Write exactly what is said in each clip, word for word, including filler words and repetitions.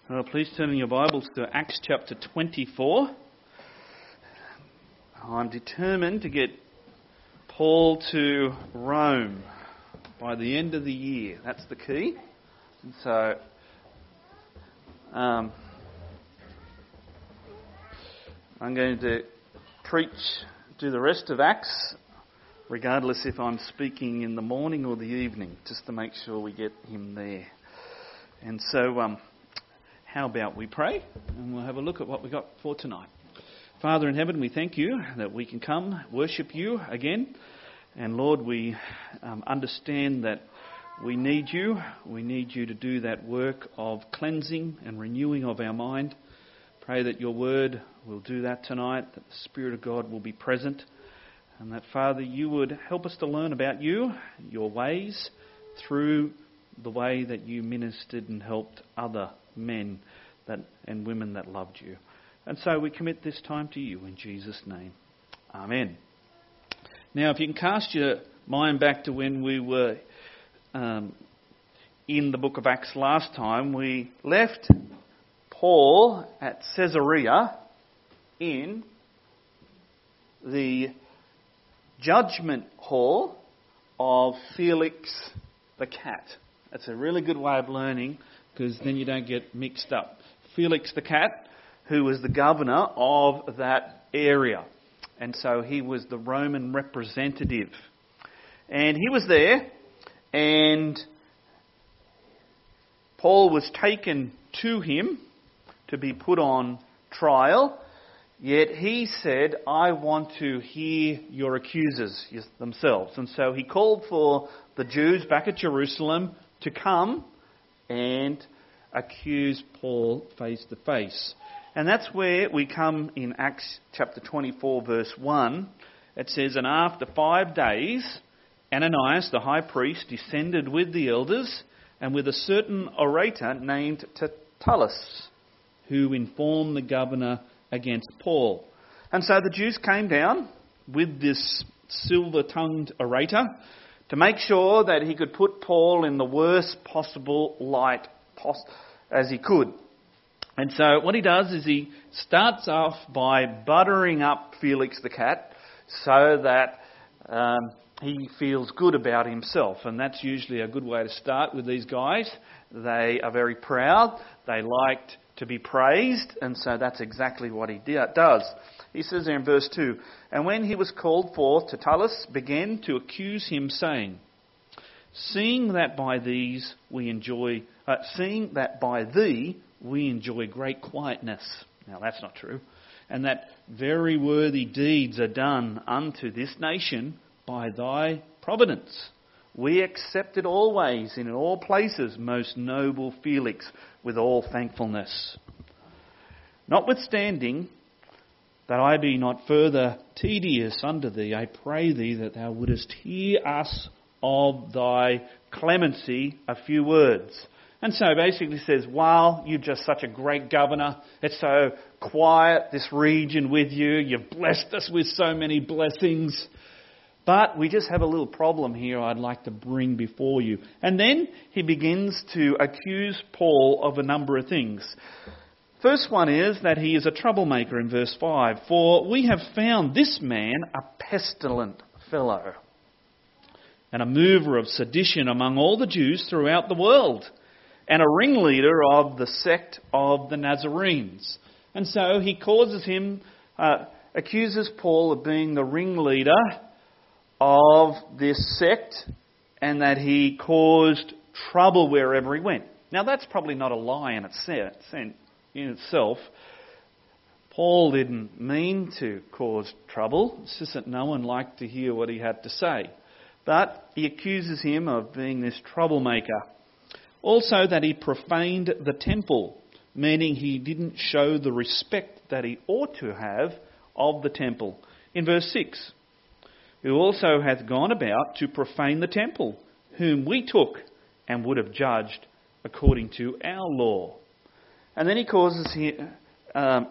Well, please turn in your Bibles to Acts chapter twenty-four. I'm determined to get Paul to Rome by the end of the year. That's the key. And so, um, I'm going to preach, do the rest of Acts, regardless if I'm speaking in the morning or the evening, just to make sure we get him there. And so, um, how about we pray, and we'll have a look at what we got for tonight. Father in heaven, we thank you that we can come worship you again. And Lord, we um, understand that we need you. We need you to do that work of cleansing and renewing of our mind. Pray that your word will do that tonight, that the Spirit of God will be present, and that, Father, you would help us to learn about you, your ways, through the way that you ministered and helped other men that and women that loved you. And so we commit this time to you in Jesus' name. Amen. Now, if you can cast your mind back to when we were um, in the book of Acts last time, we left Paul at Caesarea in the judgment hall of Felix the cat. That's a really good way of learning, because then you don't get mixed up. Felix the cat, who was the governor of that area. And so he was the Roman representative. And he was there, and Paul was taken to him to be put on trial. Yet he said, I want to hear your accusers themselves. And so he called for the Jews back at Jerusalem to come and accuse Paul face to face. And that's where we come in Acts chapter twenty-four, verse one. It says, and after five days, Ananias, the high priest, descended with the elders and with a certain orator named Tertullus, who informed the governor against Paul. And so the Jews came down with this silver-tongued orator to make sure that he could put Paul in the worst possible light pos- as he could. And so what he does is he starts off by buttering up Felix the cat so that um, he feels good about himself. And that's usually a good way to start with these guys. They are very proud. They liked to be praised, and so that's exactly what he does. He says there in verse two, and when he was called forth, Tertullus began to accuse him, saying, Seeing that by these we enjoy, uh, seeing that by thee we enjoy great quietness. Now that's not true. And that very worthy deeds are done unto this nation by thy providence. We accept it always and in all places, most noble Felix, with all thankfulness. Notwithstanding that I be not further tedious unto thee, I pray thee that thou wouldest hear us of thy clemency a few words. And so basically says, wow, you're just such a great governor. It's so quiet, this region with you. You've blessed us with so many blessings. But we just have a little problem here I'd like to bring before you. And then he begins to accuse Paul of a number of things. First one is that he is a troublemaker in verse five. For we have found this man a pestilent fellow and a mover of sedition among all the Jews throughout the world, and a ringleader of the sect of the Nazarenes. And so he causes him, uh, accuses Paul of being the ringleader of this sect, and that he caused trouble wherever he went. Now that's probably not a lie in itself. Paul didn't mean to cause trouble. It's just that no one liked to hear what he had to say. But he accuses him of being this troublemaker. Also that he profaned the temple, meaning he didn't show the respect that he ought to have of the temple. In verse six, who also hath gone about to profane the temple, whom we took and would have judged according to our law. And then he causes him, um,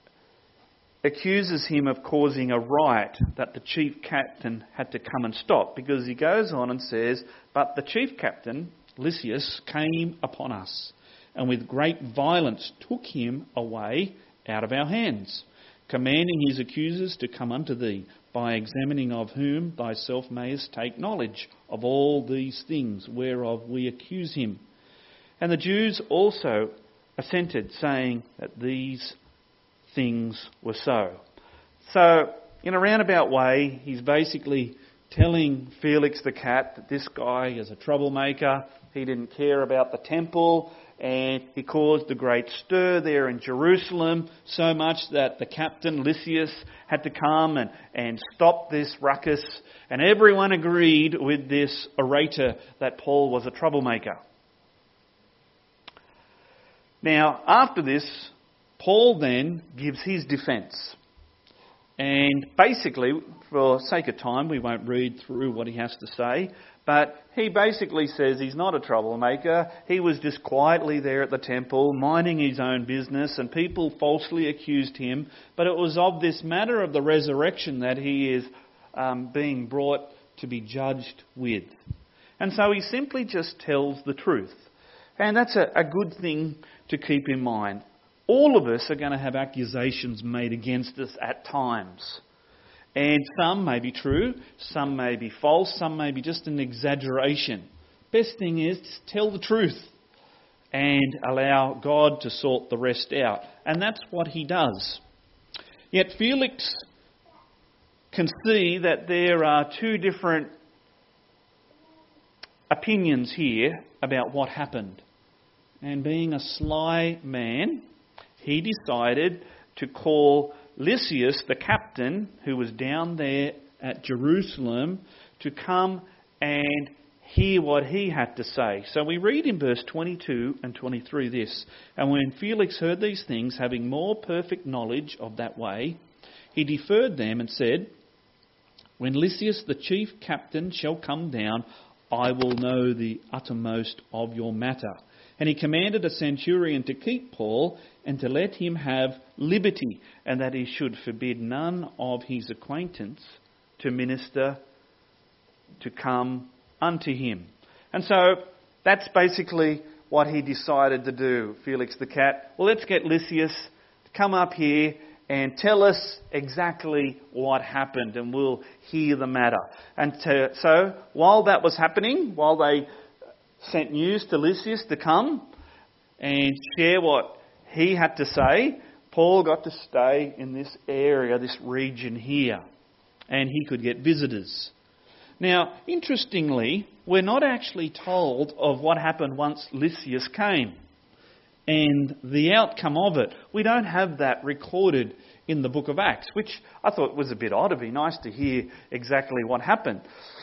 accuses him of causing a riot that the chief captain had to come and stop, because he goes on and says, but the chief captain, Lysias, came upon us and with great violence took him away out of our hands, commanding his accusers to come unto thee, by examining of whom thyself mayest take knowledge of all these things whereof we accuse him. And the Jews also assented, saying that these things were so. So, in a roundabout way, he's basically telling Felix the cat that this guy is a troublemaker. He didn't care about the temple, and he caused a great stir there in Jerusalem, so much that the captain, Lysias, had to come and, and stop this ruckus. And everyone agreed with this orator that Paul was a troublemaker. Now, after this, Paul then gives his defence. And basically, for sake of time, we won't read through what he has to say, but he basically says he's not a troublemaker. He was just quietly there at the temple, minding his own business, and people falsely accused him. But it was of this matter of the resurrection that he is um, being brought to be judged with. And so he simply just tells the truth. And that's a, a good thing to keep in mind. All of us are going to have accusations made against us at times. And some may be true, some may be false, some may be just an exaggeration. Best thing is to tell the truth and allow God to sort the rest out. And that's what he does. Yet Felix can see that there are two different opinions here about what happened. And being a sly man, he decided to call Lysias, the captain, who was down there at Jerusalem, to come and hear what he had to say. So we read in verse twenty-two and twenty-three this: And when Felix heard these things, having more perfect knowledge of that way, he deferred them and said, When Lysias the chief captain shall come down, I will know the uttermost of your matter. And he commanded a centurion to keep Paul and to let him have liberty, and that he should forbid none of his acquaintance to minister to come unto him. And so that's basically what he decided to do, Felix the cat. Well, let's get Lysias to come up here and tell us exactly what happened, and we'll hear the matter. And to, so while that was happening, while they sent news to Lysias to come and share what he had to say, Paul got to stay in this area, this region here, and he could get visitors. Now, interestingly, we're not actually told of what happened once Lysias came and the outcome of it. We don't have that recorded in the book of Acts, which I thought was a bit odd. It'd be nice to hear exactly what happened.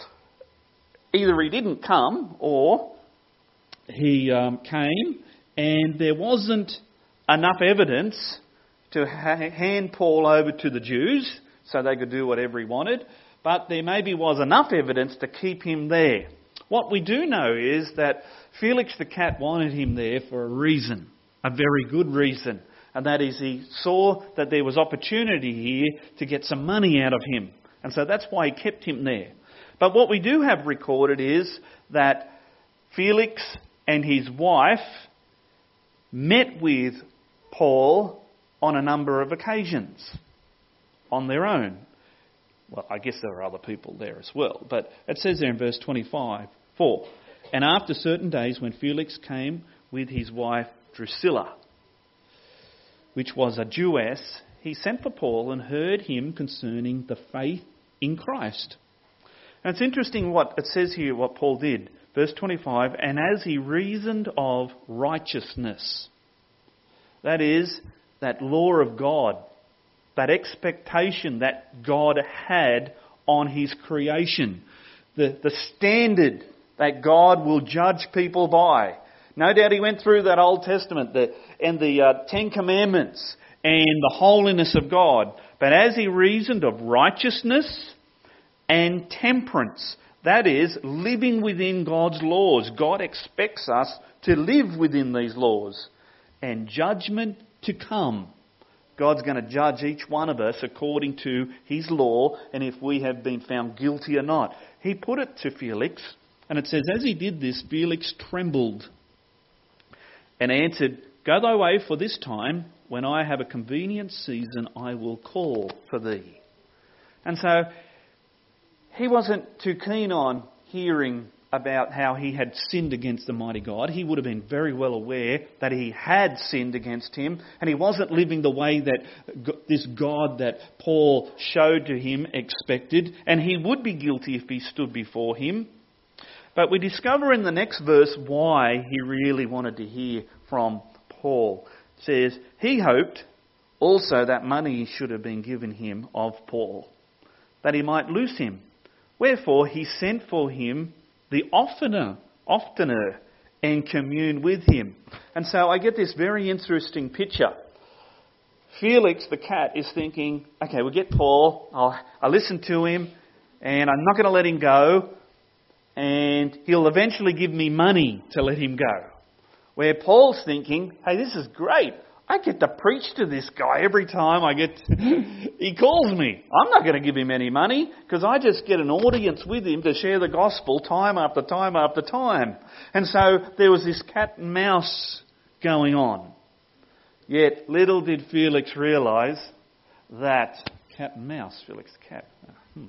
Either he didn't come, or he um, came and there wasn't enough evidence to ha- hand Paul over to the Jews so they could do whatever he wanted, but there maybe was enough evidence to keep him there. What we do know is that Felix the cat wanted him there for a reason, a very good reason, and that is he saw that there was opportunity here to get some money out of him, and so that's why he kept him there. But what we do have recorded is that Felix and his wife met with Paul on a number of occasions on their own. Well, I guess there are other people there as well, but it says there in verse twenty-five, four, And after certain days when Felix came with his wife Drusilla, which was a Jewess, he sent for Paul and heard him concerning the faith in Christ. And it's interesting what it says here, what Paul did. Verse twenty-five, And as he reasoned of righteousness, that is, that law of God, that expectation that God had on his creation, the, the standard that God will judge people by. No doubt he went through that Old Testament the, and the uh, Ten Commandments and the holiness of God. But as he reasoned of righteousness and temperance, that is, living within God's laws. God expects us to live within these laws. And judgment to come. God's going to judge each one of us according to his law, and if we have been found guilty or not. He put it to Felix, and it says, as he did this, Felix trembled and answered, Go thy way, for this time, when I have a convenient season, I will call for thee. And so he wasn't too keen on hearing about how he had sinned against the mighty God. He would have been very well aware that he had sinned against him, and he wasn't living the way that this God that Paul showed to him expected, and he would be guilty if he stood before him. But we discover in the next verse why he really wanted to hear from Paul. It says, he hoped also that money should have been given him of Paul, that he might loose him. Wherefore he sent for him the oftener, oftener, and commune with him. And so I get this very interesting picture. Felix the cat is thinking, okay, we'll get Paul, I'll, I'll listen to him, and I'm not going to let him go, and he'll eventually give me money to let him go. Where Paul's thinking, hey, this is great. I get to preach to this guy every time I get to, he calls me. I'm not going to give him any money because I just get an audience with him to share the gospel time after time after time. And so there was this cat and mouse going on. Yet little did Felix realise that cat and mouse, Felix the cat. Hmm.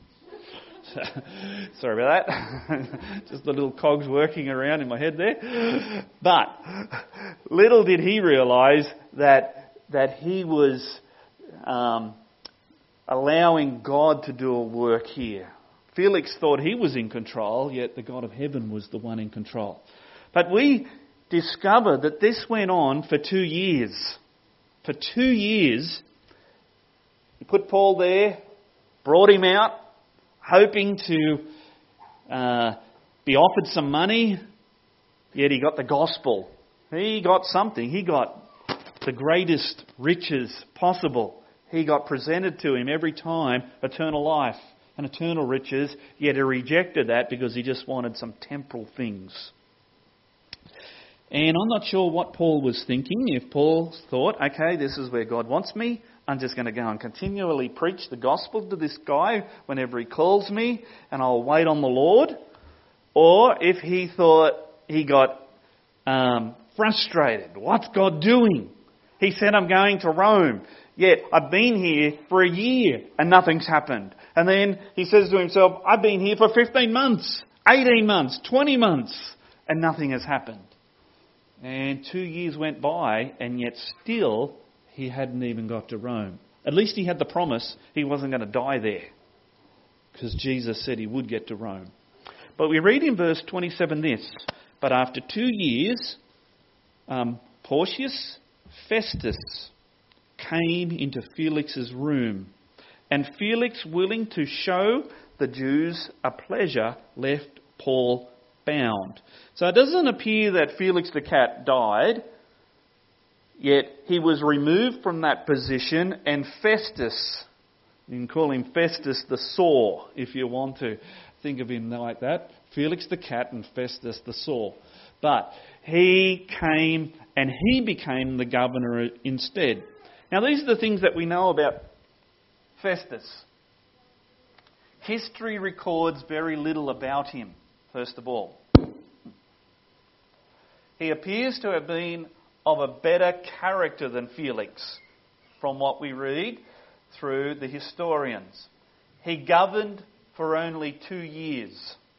Sorry about that. Just the little cogs working around in my head there. But little did he realise that that he was um, allowing God to do a work here. Felix thought he was in control, yet the God of heaven was the one in control. But we discover that this went on for two years. For two years, he put Paul there, brought him out, hoping to uh, be offered some money, yet he got the gospel. He got something. He got the greatest riches possible. He got presented to him every time eternal life and eternal riches, yet he rejected that because he just wanted some temporal things. And I'm not sure what Paul was thinking. If Paul thought, okay, this is where God wants me, I'm just going to go and continually preach the gospel to this guy whenever he calls me, and I'll wait on the Lord. Or if he thought he got um, frustrated. What's God doing? He said, I'm going to Rome. Yet I've been here for a year and nothing's happened. And then he says to himself, I've been here for fifteen months, eighteen months, twenty months, and nothing has happened. And two years went by, and yet still he hadn't even got to Rome. At least he had the promise he wasn't going to die there, because Jesus said he would get to Rome. But we read in verse twenty-seven this, but after two years, um, Porcius Festus came into Felix's room, and Felix, willing to show the Jews a pleasure, left Paul bound. So it doesn't appear that Felix the cat died, yet he was removed from that position, and Festus, you can call him Festus the sore if you want to think of him like that, Felix the cat and Festus the sore. But he came and he became the governor instead. Now these are the things that we know about Festus. History records very little about him, first of all. He appears to have been of a better character than Felix, from what we read through the historians. He governed for only two years,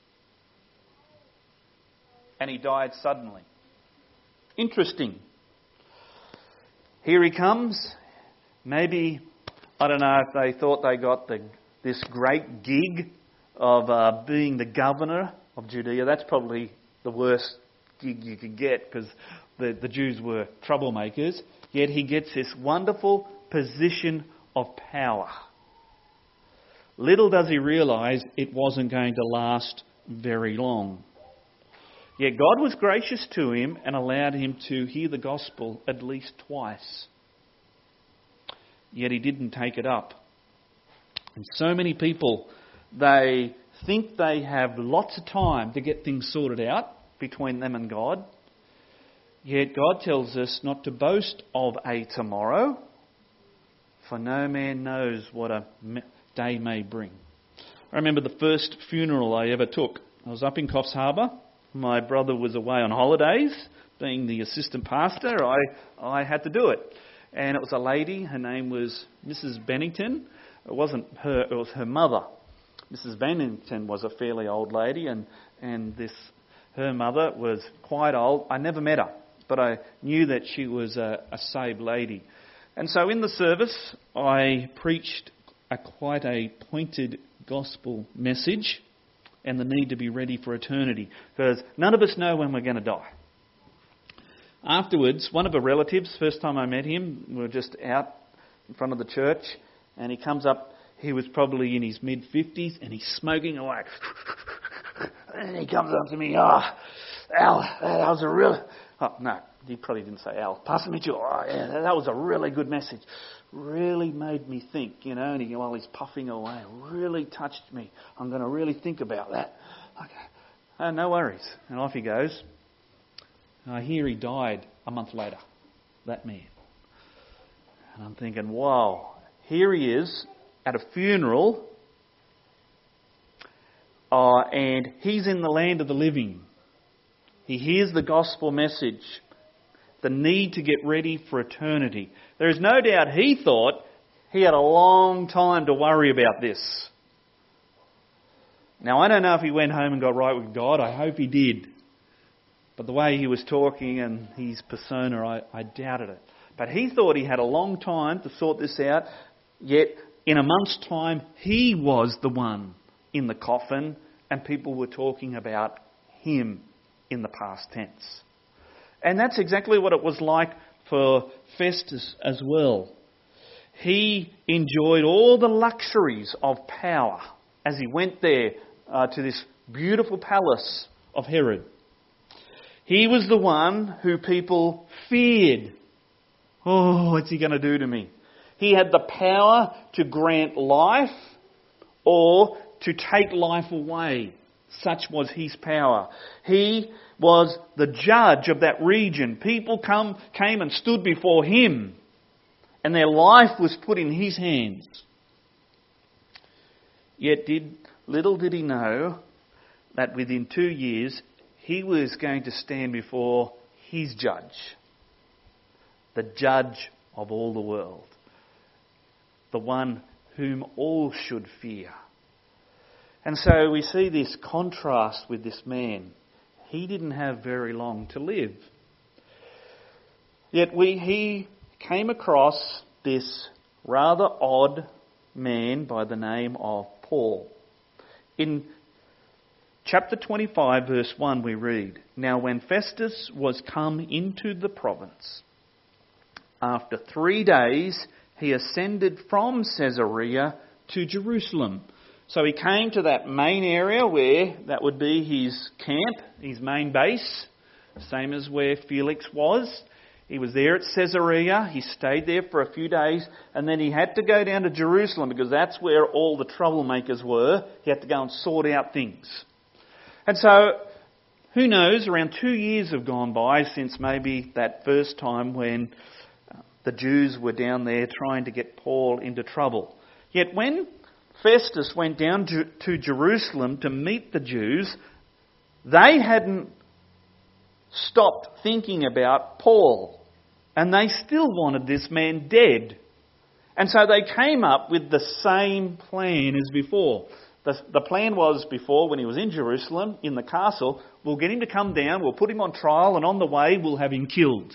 and he died suddenly. Interesting. Here he comes. Maybe, I don't know if they thought they got the this great gig of uh, being the governor of Judea. That's probably the worst gig you could get, because the, the Jews were troublemakers. Yet he gets this wonderful position of power. Little does he realise it wasn't going to last very long. Yet God was gracious to him and allowed him to hear the gospel at least twice. Yet he didn't take it up. And so many people, they think they have lots of time to get things sorted out between them and God. Yet God tells us not to boast of a tomorrow, for no man knows what a day may bring. I remember the first funeral I ever took. I was up in Coffs Harbour. My brother was away on holidays, being the assistant pastor, I, I had to do it. And it was a lady, her name was Missus Bennington. It wasn't her, it was her mother. Missus Bennington was a fairly old lady, and, and this her mother was quite old. I never met her, but I knew that she was a, a saved lady. And so in the service, I preached a quite a pointed gospel message and the need to be ready for eternity, because none of us know when we're going to die. Afterwards, one of her relatives, first time I met him, we were just out in front of the church, and he comes up, he was probably in his mid-fifties, and he's smoking away. And he comes up to me, oh, Al, that was a real... Oh, no, he probably didn't say Al. Pastor Mitchell, oh, yeah, that was a really good message. Really made me think, you know, and he, while he's puffing away, really touched me. I'm going to really think about that. Okay. Oh, no worries. And off he goes. I hear he died a month later, that man. And I'm thinking, wow, here he is at a funeral, uh, and he's in the land of the living. He hears the gospel message, the need to get ready for eternity. There is no doubt he thought he had a long time to worry about this. Now, I don't know if he went home and got right with God. I hope he did. But the way he was talking and his persona, I, I doubted it. But he thought he had a long time to sort this out, yet in a month's time, he was the one in the coffin, and people were talking about him in the past tense. And that's exactly what it was like for Festus as well. He enjoyed all the luxuries of power as he went there uh, to this beautiful palace of Herod. He was the one who people feared. Oh, what's he going to do to me? He had the power to grant life or to take life away. Such was his power. He was the judge of that region. People come, came and stood before him, and their life was put in his hands. Yet did little did he know that within two years he was going to stand before his judge, the judge of all the world, the one whom all should fear. And so we see this contrast with this man. He didn't have very long to live. Yet we, he came across this rather odd man by the name of Paul. In chapter twenty-five, verse one, we read, "Now when Festus was come into the province, after three days he ascended from Caesarea to Jerusalem." So he came to that main area where that would be his camp, his main base, same as where Felix was. He was there at Caesarea. He stayed there for a few days, and then he had to go down to Jerusalem because that's where all the troublemakers were. He had to go and sort out things. And so, who knows, around two years have gone by since maybe that first time when the Jews were down there trying to get Paul into trouble. Yet when Festus went down to Jerusalem to meet the Jews, they hadn't stopped thinking about Paul, and they still wanted this man dead. And so they came up with the same plan as before. The, the plan was before, when he was in Jerusalem, in the castle, we'll get him to come down, we'll put him on trial, and on the way we'll have him killed.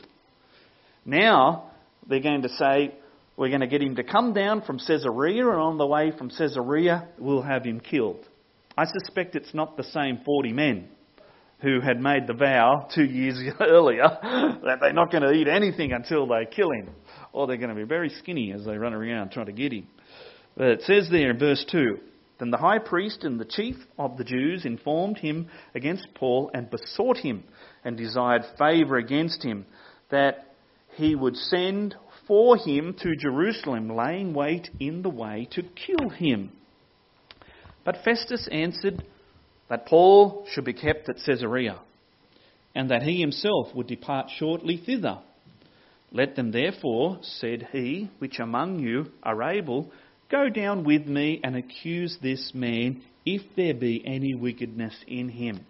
Now they're going to say, we're going to get him to come down from Caesarea, and on the way from Caesarea, we'll have him killed. I suspect it's not the same forty men who had made the vow two years earlier that they're not going to eat anything until they kill him. Or they're going to be very skinny as they run around trying to get him. But it says there in verse two, "Then the high priest and the chief of the Jews informed him against Paul and besought him and desired favour against him, that he would send for him to Jerusalem, laying wait in the way to kill him. But Festus answered that Paul should be kept at Caesarea, and that he himself would depart shortly thither. Let them therefore, said he, which among you are able, go down with me and accuse this man, if there be any wickedness in him."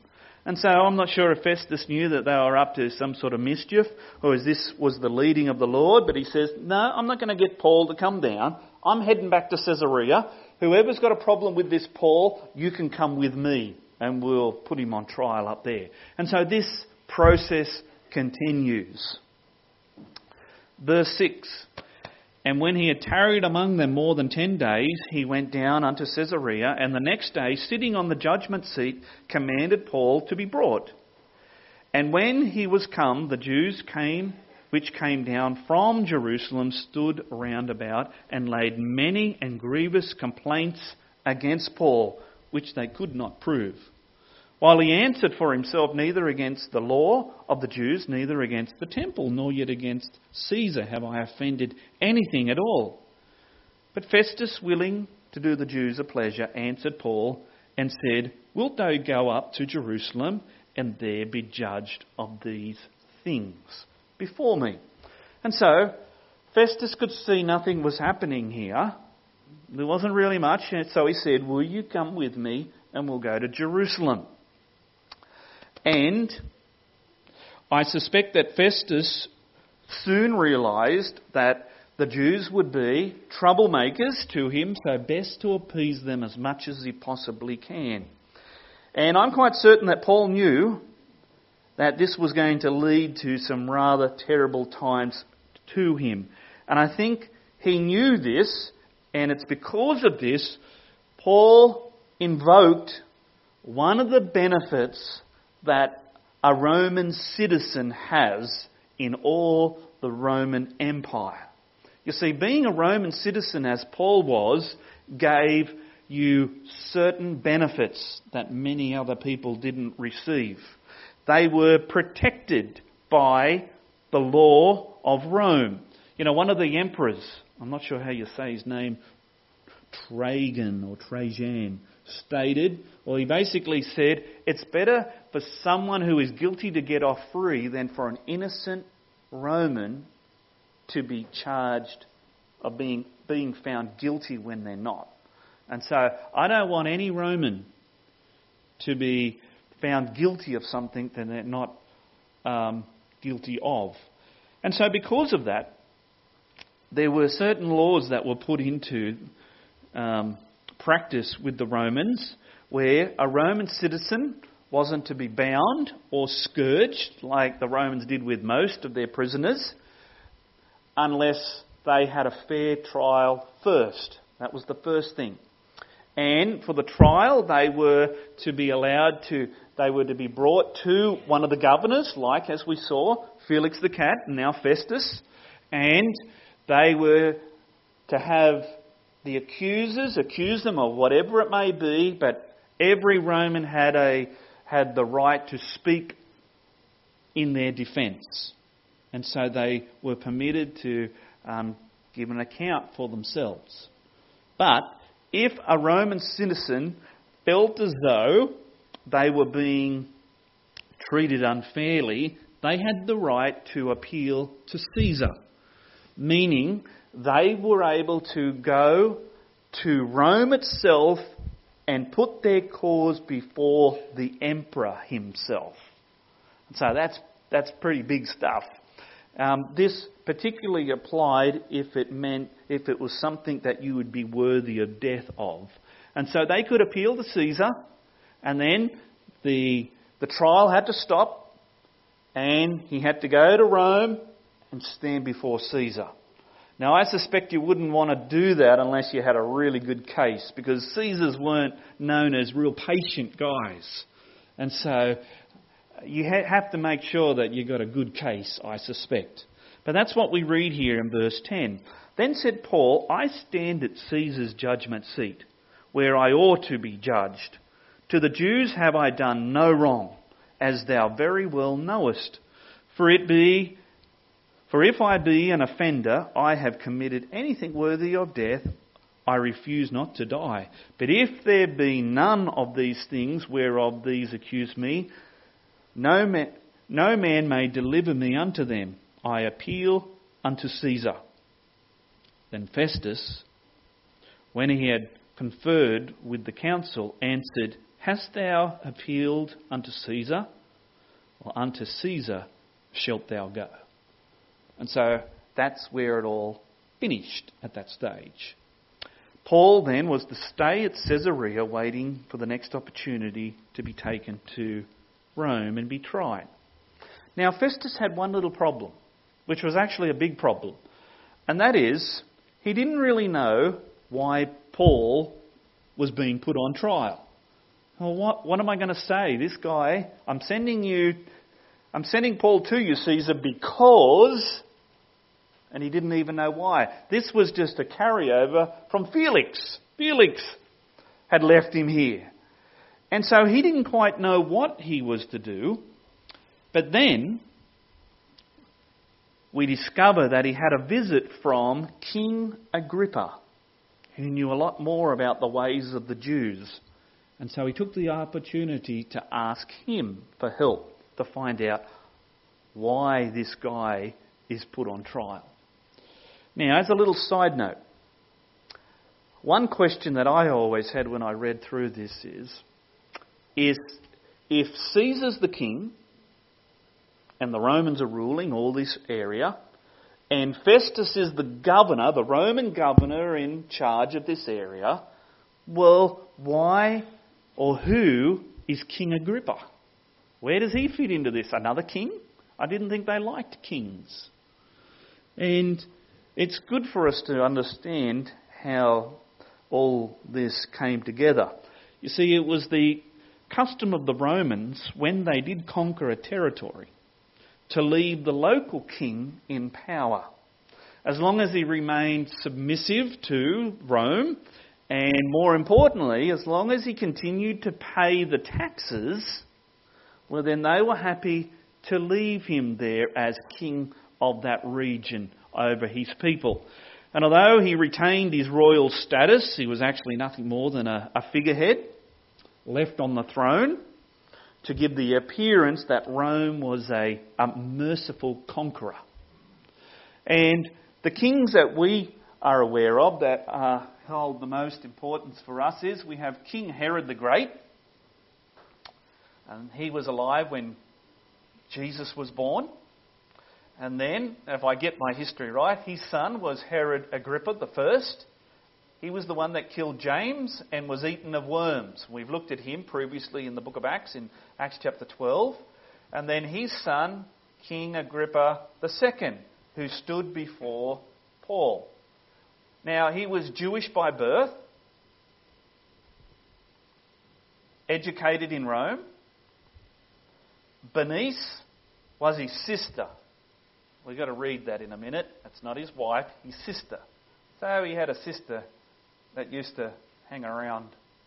And so I'm not sure if Festus knew that they were up to some sort of mischief, or if this was the leading of the Lord, but he says, no, I'm not going to get Paul to come down. I'm heading back to Caesarea. Whoever's got a problem with this Paul, you can come with me, and we'll put him on trial up there. And so this process continues. Verse six. And when he had tarried among them more than ten days, he went down unto Caesarea, and the next day, sitting on the judgment seat, commanded Paul to be brought. And when he was come, the Jews came, which came down from Jerusalem, stood round about, and laid many and grievous complaints against Paul, which they could not prove. While he answered for himself, neither against the law of the Jews, neither against the temple, nor yet against Caesar have I offended anything at all. But Festus, willing to do the Jews a pleasure, answered Paul and said, Wilt thou go up to Jerusalem and there be judged of these things before me? And so Festus could see nothing was happening here. There wasn't really much. And so he said, will you come with me and we'll go to Jerusalem? And I suspect that Festus soon realised that the Jews would be troublemakers to him, so best to appease them as much as he possibly can. And I'm quite certain that Paul knew that this was going to lead to some rather terrible times to him. And I think he knew this, and it's because of this Paul invoked one of the benefits that a Roman citizen has in all the Roman Empire. You see, being a Roman citizen, as Paul was, gave you certain benefits that many other people didn't receive. They were protected by the law of Rome. You know, one of the emperors, I'm not sure how you say his name, Trajan or Trajan, stated, well, he basically said, it's better for someone who is guilty to get off free than for an innocent Roman to be charged of being, being found guilty when they're not. And so I don't want any Roman to be found guilty of something that they're not um, guilty of. And so because of that, there were certain laws that were put into um, practice with the Romans, where a Roman citizen wasn't to be bound or scourged like the Romans did with most of their prisoners, unless they had a fair trial first. That was the first thing. And for the trial, they were to be allowed to, they were to be brought to one of the governors, like as we saw, Felix the Cat, and now Festus, and they were to have the accusers accuse them of whatever it may be, but every Roman had a had the right to speak in their defence. And so they were permitted to um, give an account for themselves. But if a Roman citizen felt as though they were being treated unfairly, they had the right to appeal to Caesar, meaning they were able to go to Rome itself and put their cause before the emperor himself. So that's that's pretty big stuff. Um, this particularly applied if it meant if it was something that you would be worthy of death of. And so they could appeal to Caesar, and then the the trial had to stop, and he had to go to Rome and stand before Caesar. Now, I suspect you wouldn't want to do that unless you had a really good case, because Caesars weren't known as real patient guys. And so you ha- have to make sure that you've got a good case, I suspect. But that's what we read here in verse ten. Then said Paul, I stand at Caesar's judgment seat, where I ought to be judged. To the Jews have I done no wrong, as thou very well knowest. For it be... For if I be an offender, I have committed anything worthy of death, I refuse not to die. But if there be none of these things whereof these accuse me, no man, no man may deliver me unto them. I appeal unto Caesar. Then Festus, when he had conferred with the council, answered, Hast thou appealed unto Caesar? Or unto Caesar shalt thou go? And so that's where it all finished at that stage. Paul then was to stay at Caesarea waiting for the next opportunity to be taken to Rome and be tried. Now Festus had one little problem, which was actually a big problem. And that is, he didn't really know why Paul was being put on trial. Well, what, what am I going to say? This guy, I'm sending you, I'm sending Paul to you, Caesar, because... And he didn't even know why. This was just a carryover from Felix. Felix had left him here. And so he didn't quite know what he was to do. But then we discover that he had a visit from King Agrippa, who knew a lot more about the ways of the Jews. And so he took the opportunity to ask him for help to find out why this guy is put on trial. Now, as a little side note, one question that I always had when I read through this is, is if Caesar's the king and the Romans are ruling all this area, and Festus is the governor, the Roman governor in charge of this area, well, why or who is King Agrippa? Where does he fit into this? Another king? I didn't think they liked kings. And it's good for us to understand how all this came together. You see, it was the custom of the Romans, when they did conquer a territory, to leave the local king in power. As long as he remained submissive to Rome, and more importantly, as long as he continued to pay the taxes, well then they were happy to leave him there as king of that region over his people. And although he retained his royal status, he was actually nothing more than a, a figurehead left on the throne to give the appearance that Rome was a, a merciful conqueror. And the kings that we are aware of that uh, hold the most importance for us is we have King Herod the Great. And he was alive when Jesus was born. And then, if I get my history right, his son was Herod Agrippa the First. He was the one that killed James and was eaten of worms. We've looked at him previously in the book of Acts, in Acts chapter twelve. And then his son, King Agrippa the Second, who stood before Paul. Now, he was Jewish by birth, educated in Rome. Bernice was his sister. We've got to read that in a minute. That's not his wife, his sister. So he had a sister that used to hang around.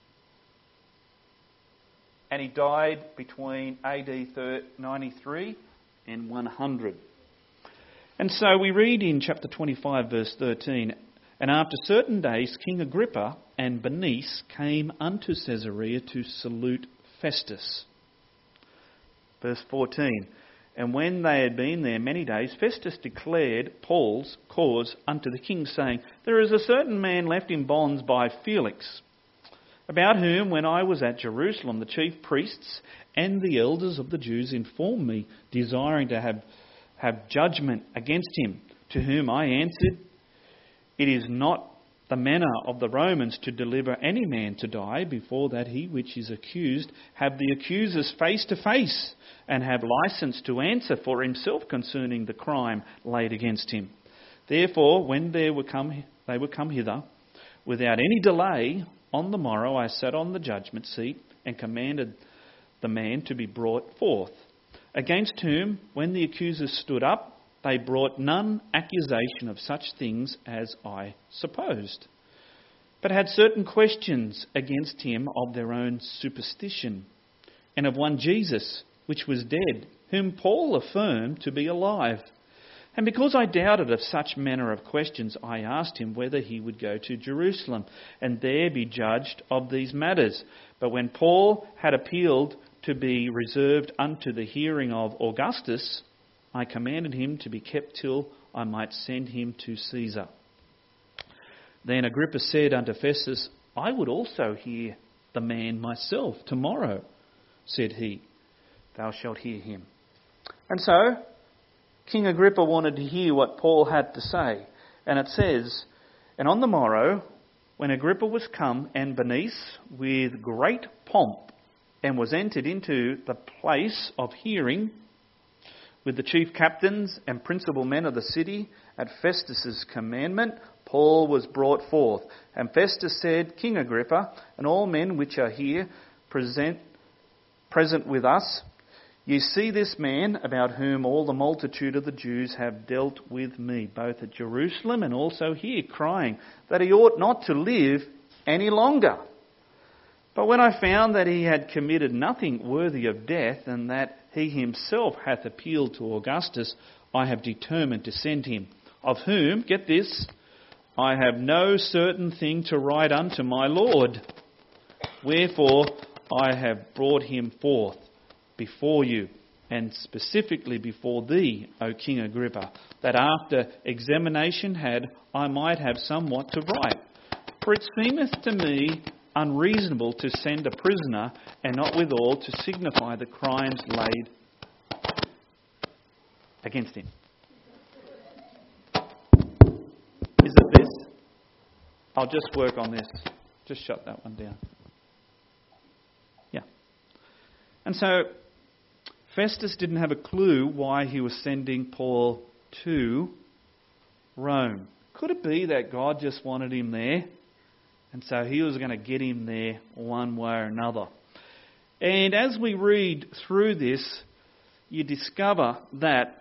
And he died between A D ninety-three and one hundred. And so we read in chapter twenty-five, verse thirteen, and after certain days King Agrippa and Bernice came unto Caesarea to salute Festus. Verse fourteen, and when they had been there many days, Festus declared Paul's cause unto the king, saying, there is a certain man left in bonds by Felix, about whom, when I was at Jerusalem, the chief priests and the elders of the Jews informed me, desiring to have, have judgment against him, to whom I answered, it is not the manner of the Romans to deliver any man to die before that he which is accused have the accusers face to face, and have license to answer for himself concerning the crime laid against him. Therefore, when they were come, they were come hither, without any delay, on the morrow I sat on the judgment seat and commanded the man to be brought forth, against whom, when the accusers stood up, they brought none accusation of such things as I supposed, but had certain questions against him of their own superstition, and of one Jesus, which was dead, whom Paul affirmed to be alive. And because I doubted of such manner of questions, I asked him whether he would go to Jerusalem, and there be judged of these matters. But when Paul had appealed to be reserved unto the hearing of Augustus, I commanded him to be kept till I might send him to Caesar. Then Agrippa said unto Festus, I would also hear the man myself tomorrow, said he. Thou shalt hear him. And so, King Agrippa wanted to hear what Paul had to say. And it says, And on the morrow, when Agrippa was come, and Bernice, with great pomp, and was entered into the place of hearing, with the chief captains and principal men of the city, at Festus's commandment, Paul was brought forth. And Festus said, King Agrippa, and all men which are here present, present with us, ye see this man, about whom all the multitude of the Jews have dealt with me, both at Jerusalem and also here, crying that he ought not to live any longer. But when I found that he had committed nothing worthy of death, and that he himself hath appealed to Augustus, I have determined to send him, of whom, get this, I have no certain thing to write unto my Lord. Wherefore I have brought him forth before you, and specifically before thee, O King Agrippa, that after examination had, I might have somewhat to write. For it seemeth to me unreasonable to send a prisoner, and not withal to signify the crimes laid against him. Is it this? I'll just work on this. Just shut that one down. Yeah. And so, Festus didn't have a clue why he was sending Paul to Rome. Could it be that God just wanted him there? And so he was going to get him there one way or another. And as we read through this, you discover that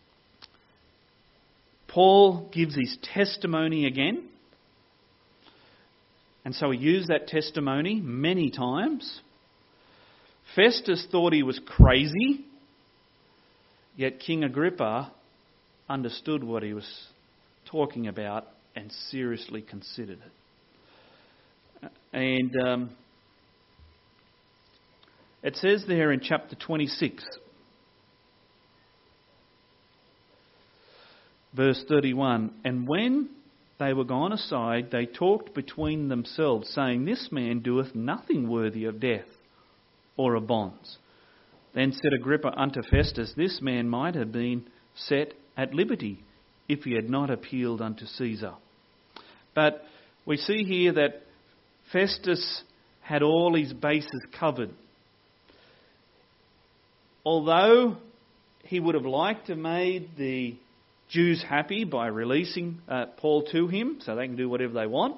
Paul gives his testimony again. And so he used that testimony many times. Festus thought he was crazy, yet King Agrippa understood what he was talking about and seriously considered it. And um, it says there in chapter twenty-six, verse thirty-one, And when they were gone aside, they talked between themselves, saying, This man doeth nothing worthy of death or of bonds. Then said Agrippa unto Festus, This man might have been set at liberty if he had not appealed unto Caesar. But we see here that Festus had all his bases covered. Although he would have liked to have made the Jews happy by releasing uh, Paul to him so they can do whatever they want,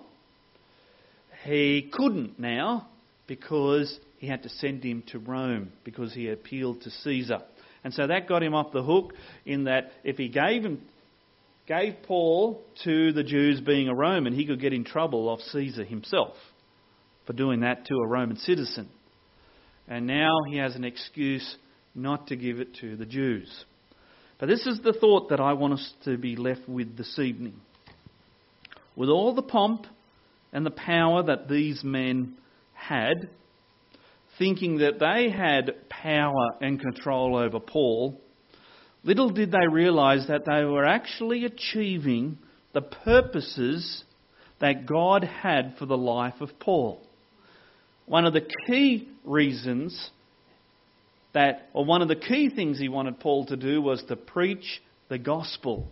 he couldn't now because he had to send him to Rome because he appealed to Caesar. And so that got him off the hook in that if he gave him, gave Paul to the Jews being a Roman, he could get in trouble off Caesar himself for doing that to a Roman citizen. And now he has an excuse not to give it to the Jews. But this is the thought that I want us to be left with this evening. With all the pomp and the power that these men had, thinking that they had power and control over Paul, little did they realise that they were actually achieving the purposes that God had for the life of Paul. One of the key reasons that, or one of the key things he wanted Paul to do was to preach the gospel.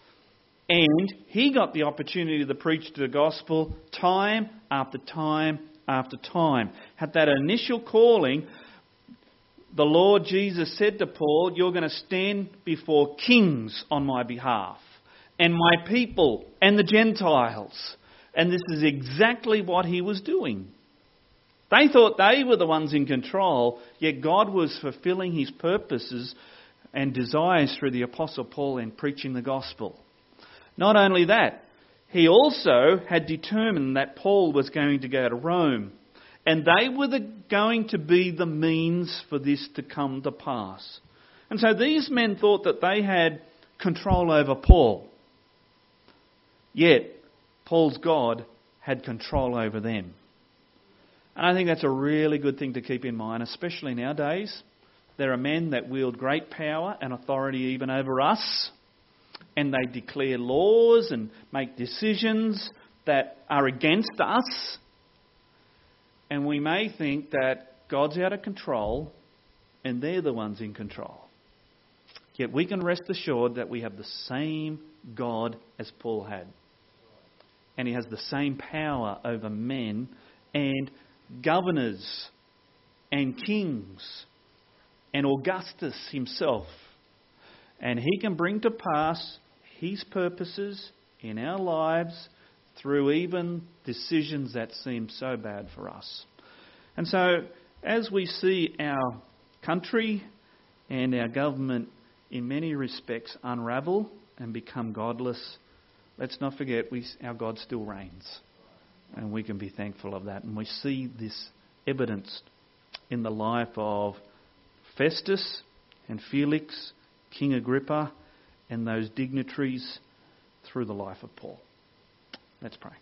And he got the opportunity to preach the gospel time after time after time. At that initial calling, the Lord Jesus said to Paul, You're going to stand before kings on my behalf, and my people, and the Gentiles. And this is exactly what he was doing. They thought they were the ones in control, yet God was fulfilling his purposes and desires through the Apostle Paul in preaching the gospel. Not only that, he also had determined that Paul was going to go to Rome, and they were the, going to be the means for this to come to pass. And so these men thought that they had control over Paul, yet Paul's God had control over them. And I think that's a really good thing to keep in mind, especially nowadays. There are men that wield great power and authority even over us, and they declare laws and make decisions that are against us. And we may think that God's out of control and they're the ones in control. Yet we can rest assured that we have the same God as Paul had. And he has the same power over men and governors and kings and Augustus himself. And he can bring to pass his purposes in our lives through even decisions that seem so bad for us. And so, as we see our country and our government in many respects unravel and become godless, let's not forget we, our God still reigns. And we can be thankful of that. And we see this evidenced in the life of Festus and Felix, King Agrippa, and those dignitaries through the life of Paul. Let's pray.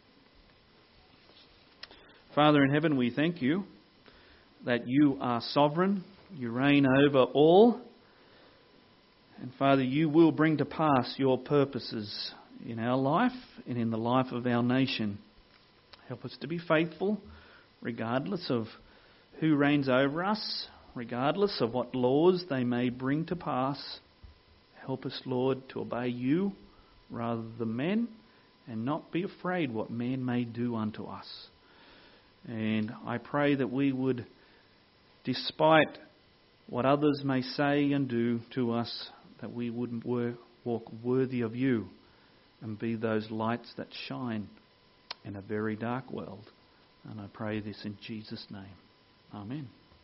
Father in heaven, we thank you that you are sovereign, you reign over all, and Father, you will bring to pass your purposes in our life and in the life of our nation. Help us to be faithful, regardless of who reigns over us, regardless of what laws they may bring to pass. Help us, Lord, to obey you rather than men, and not be afraid what man may do unto us. And I pray that we would, despite what others may say and do to us, that we would walk worthy of you and be those lights that shine in a very dark world. And I pray this in Jesus' name. Amen.